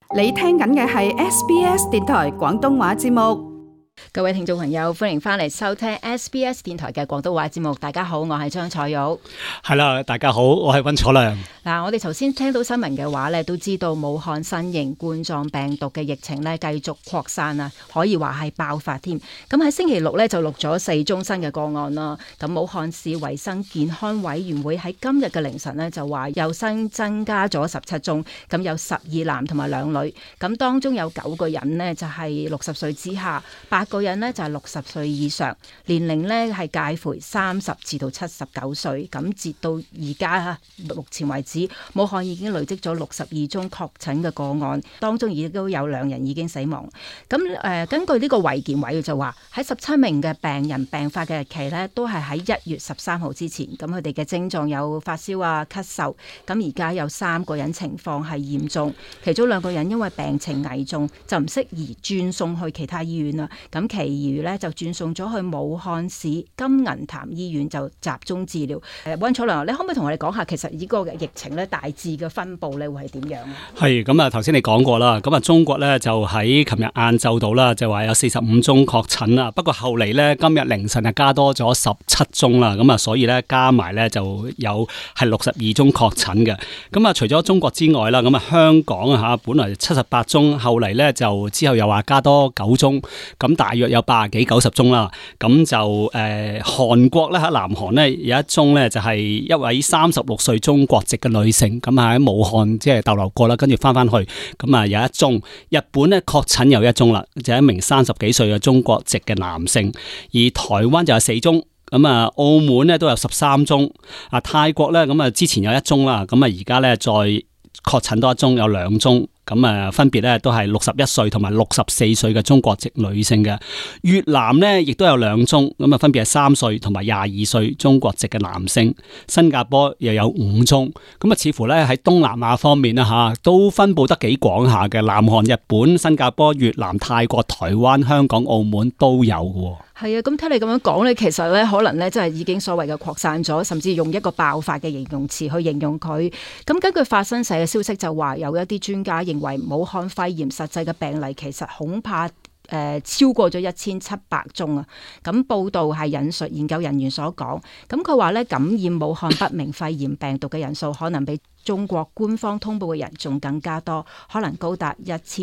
你聽緊嘅係 SBS 電台廣東話節目。 各位聽眾朋友，歡迎翻嚟收聽 SBS 電台嘅廣東話節目。大家好，我係張彩玉。 係啦，大家好，我係溫楚良。 嗱，我哋頭先聽到新聞嘅話咧，都知道武漢新型冠狀病毒嘅疫情咧繼續擴散啊，可以話係爆發添。咁喺星期六咧就錄咗4宗新嘅個案啦。咁武漢市衛生健康委員會喺今日嘅凌晨咧就話又新增加咗17宗，咁有12男同埋2女，咁當中有9個人呢就係60歲之下，8個人呢就係60歲以上，年齡呢係介乎30至到79歲。咁截到而家目前為止，武漢已經累積咗62宗確診嘅個案，當中亦都有2人已經死亡。咁根據呢個衛健委就話，喺17名嘅病人病發嘅日期呢都係喺1月13號之前。咁佢哋嘅症狀有發燒啊、咳嗽。咁而家有3個人情況係嚴重，其中2個人因為病情危重，就唔適宜轉送去其他醫院啦。咁其餘咧就轉送咗去武漢市金銀潭醫院就集中治療。溫楚良，你可唔可以同我哋講下，其實呢個疫情咧大致嘅分佈咧會係點樣啊？ 係咁啊，頭先你講過啦，咁啊中國咧就喺琴日晏晝度啦，就話有45宗確診啦。不過後嚟咧今日凌晨啊加多咗17宗啦，咁啊所以咧加埋咧就有係62宗確診嘅。咁啊除咗中國之外啦，咁啊香港啊嚇本來78宗，後嚟咧就之後又話加多9宗，咁大約有80幾90宗啦。咁就韓國咧喺南韓咧有一宗咧就係一位36歲中國籍嘅女性，咁喺武漢即係逗留過啦，跟住翻去，咁啊有一宗。日本咧確診有1宗啦，就係一名30幾歲嘅中國籍嘅男性，而台灣就有4宗。咁啊，澳門咧都有13宗，啊泰國咧咁啊之前有1宗啦，咁啊而家咧再確診多1宗，有2宗。咁啊，分別咧都係61歲同埋64歲嘅中國籍女性嘅。越南呢亦都有2宗，咁啊分別係3歲同埋22歲中國籍嘅男性。新加坡又有5宗，咁啊似乎咧喺東南亞方面啦吓，都分佈得幾廣下嘅。南韓、日本、新加坡、越南、泰國、台灣、香港、澳門都有嘅。 係啊，咁聽你咁樣講咧，其實咧可能咧真係已經所謂嘅擴散咗，甚至用一個爆發嘅形容詞去形容佢。咁根據法新社嘅消息就話，有一啲專家認為武漢肺炎實際嘅病例其實恐怕超過咗1700宗啊！咁報道係引述研究人員所講，咁佢話咧感染武漢不明肺炎病毒嘅人數可能比中國官方通報嘅人仲更加多，可能高達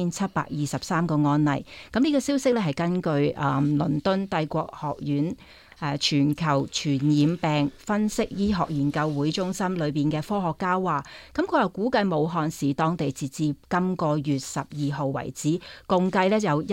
1723個案例。咁呢個消息咧係根據倫敦帝國學院全球傳染病分析醫學研究會中心裏邊嘅科學家話，咁佢又估計武漢市當地截至今個月12號為止，共計咧有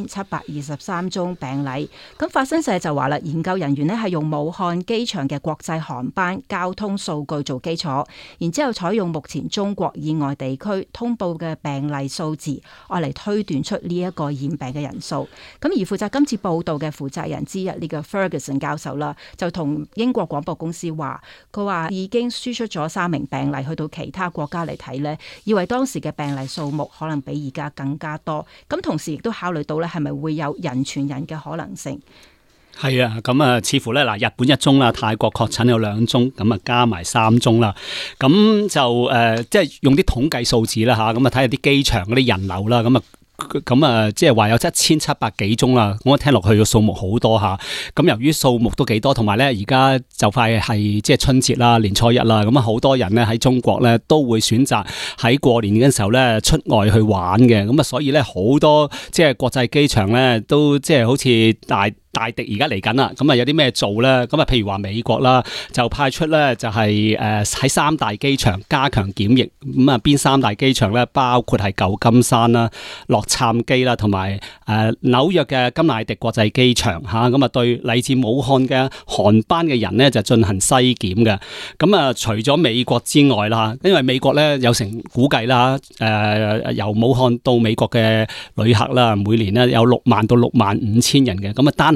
1723宗病例。咁法新社就話啦，研究人員咧係用武漢機場嘅國際航班交通數據做基礎，然之後採用目前中國以外地區通報嘅病例數字，愛嚟推斷出呢一個染病嘅人數。咁而負責今次報道嘅負責人之一呢個 Ferguson教授啦，就同英國廣播公司話，佢話已經輸出咗3名病例去到其他國家嚟睇呢，以為當時嘅病例數目可能比而家更加多。咁同時亦都考慮到咧，係咪會有人傳人嘅可能性？ 係啊，咁啊，似乎咧嗱，日本1宗啦，泰國確診有2宗，咁啊加埋3宗啦。咁就即係用啲統計數字啦吓，咁啊睇下啲機場嗰啲人流啦，咁啊，即係話有1700幾宗啦。我聽落去嘅數目好多吓。咁由於數目都幾多，同埋咧而家就快係即係春節啦、年初一啦，咁啊好多人咧喺中國咧都會選擇喺過年嘅時候咧出外去玩嘅。咁啊，所以咧好多即係國際機場咧都即係好似大敵而家嚟緊啦，咁啊有啲咩做咧？咁啊譬如話美國啦，就派出咧就係喺3大機場加強檢疫。咁啊邊3大機場咧？包括係舊金山啦、洛杉磯啦，同埋紐約嘅金乃迪國際機場嚇。咁啊對嚟自武漢嘅航班嘅人咧就進行篩檢嘅。咁啊除咗美國之外啦，因為美國咧有成估計啦，由武漢到美國嘅旅客啦，每年咧有6萬到6萬5千人嘅。咁啊單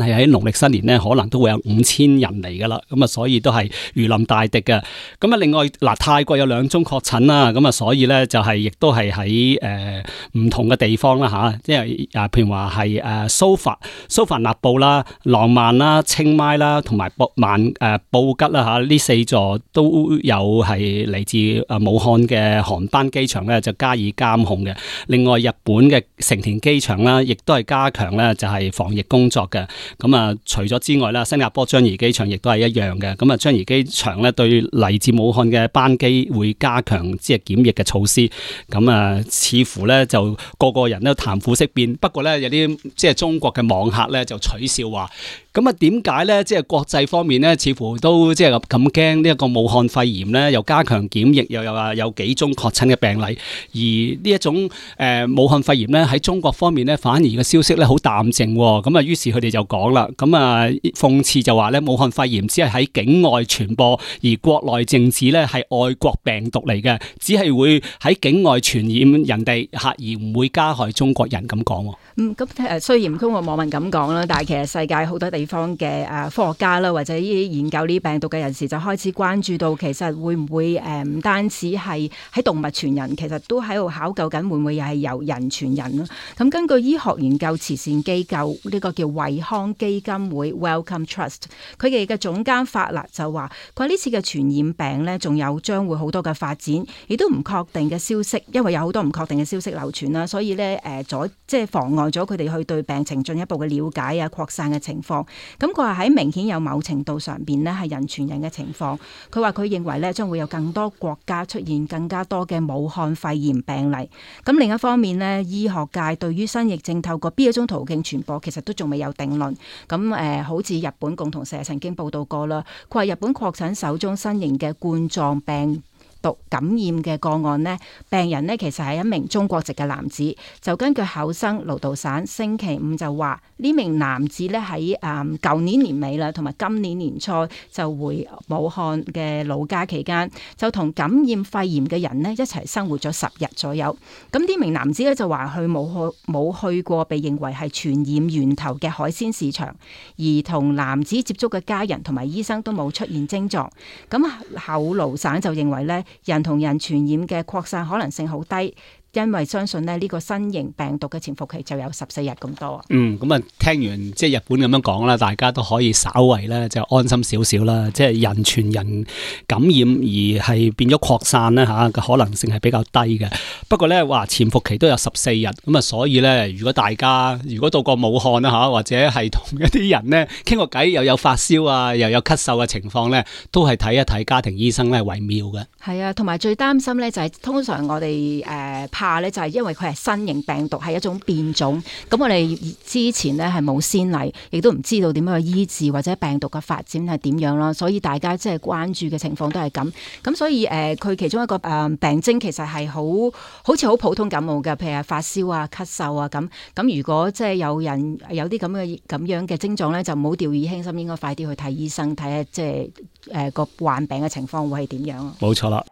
係喺農曆新年咧，可能都會有5000人嚟噶啦。咁啊，所以都係如臨大敵嘅。咁啊，另外嗱，泰國有2宗確診啦，咁啊，所以咧就係亦都係喺唔同嘅地方啦嚇，即係譬如話係蘇凡納布啦、浪曼啦、清邁啦，同埋布吉啦嚇，呢4座都有係嚟自武漢嘅航班機場咧，就加以監控嘅。另外日本嘅成田機場啦，亦都係加強咧就係防疫工作嘅。咁啊，除咗之外啦，新加坡樟宜機場亦都係一樣嘅。咁啊，樟宜機場咧對嚟自武漢嘅班機會加強即係檢疫嘅措施。咁啊，似乎咧就個人都談虎色變。不過咧有啲即係中國嘅網客咧就取笑話，咁啊點解咧即係國際方面咧似乎都即係咁驚呢一個武漢肺炎咧，又加強檢疫，又話有幾宗確診嘅病例，而呢一種武漢肺炎咧喺中國方面咧反而嘅消息咧好淡靜。咁啊於是佢哋就講啦，咁啊諷刺就話咧武漢肺炎只係喺境外傳播，而國內證指咧係外國病毒嚟嘅，只係會喺境外傳染人哋嚇，而唔會加害中國人咁講。 咁雖然中國網民咁講啦，但係其實世界好多地方嘅科學家啦，或者呢啲研究呢啲病毒嘅人士就開始關注到，其實會唔會唔單止係喺動物傳人，其實都喺度考究緊會唔會又係由人傳人咯。咁根據醫學研究慈善機構呢個叫惠康基金會 Wellcome Trust， 佢哋嘅總監法勒就話：佢話呢次嘅傳染病呢，仲有將會好多嘅發展，亦都唔確定嘅消息，因為有好多唔確定嘅消息流傳啦，所以呢即係妨礙咗佢哋去對病情進一步嘅了解啊、擴散嘅情況。咁佢話喺明顯有某程度上邊呢係人傳人嘅情況。佢話佢認為呢將會有更多國家出現更加多嘅武漢肺炎病例。咁另一方面呢，醫學界對於新疫症透過邊一種途徑傳播，其實都仲未有定論。咁好似日本共同社曾經報道過啦，佢話日本確診首宗新型嘅冠狀病毒感染嘅個案呢，病人呢其實係一名中國籍嘅男子。就根據厚生勞動省星期五就話，呢名男子呢喺舊年年尾啦，同埋今年年初就回武漢嘅老家期間，就同感染肺炎嘅人呢一齊生活咗10日左右。咁呢名男子咧就話佢冇去過被認為係傳染源頭嘅海鮮市場，而同男子接觸嘅家人同埋醫生都冇出現症狀。咁厚勞省就認為呢，人同人傳染嘅擴散可能性好低，因為相信呢個新型病毒嘅潛伏期就有14日咁多。 咁啊，聽完即係日本咁樣講啦，大家都可以稍為咧就安心少少啦。即係人傳人感染而係變咗擴散咧嚇，個可能性係比較低嘅。不過咧話潛伏期都有14日，咁啊，所以咧如果大家到過武漢啦嚇，或者係同一啲人咧傾個偈，又有發燒啊，又有咳嗽嘅情況咧，都係睇一睇家庭醫生咧為妙嘅。 係啊，同埋最擔心咧就係通常我哋怕咧就係因為佢係新型病毒，係一種變種。咁我哋之前咧係冇先例，亦都唔知道點樣去醫治或者病毒嘅發展係點樣啦。所以大家即係關注嘅情況都係咁。咁所以佢其中一個病徵其實係好似好普通感冒嘅，譬如發燒啊、咳嗽啊咁。咁如果即係有人有啲咁樣嘅症狀咧，就唔好掉以輕心，應該快啲去睇醫生，睇下即係個患病嘅情況會係點樣啊。 冇錯啦。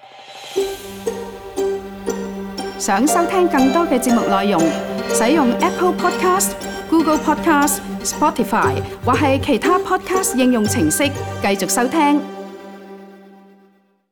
想收聽更多嘅節目內容，使用 Apple Podcast、Google Podcast、Spotify 或係其他 Podcast 應用程式繼續收聽。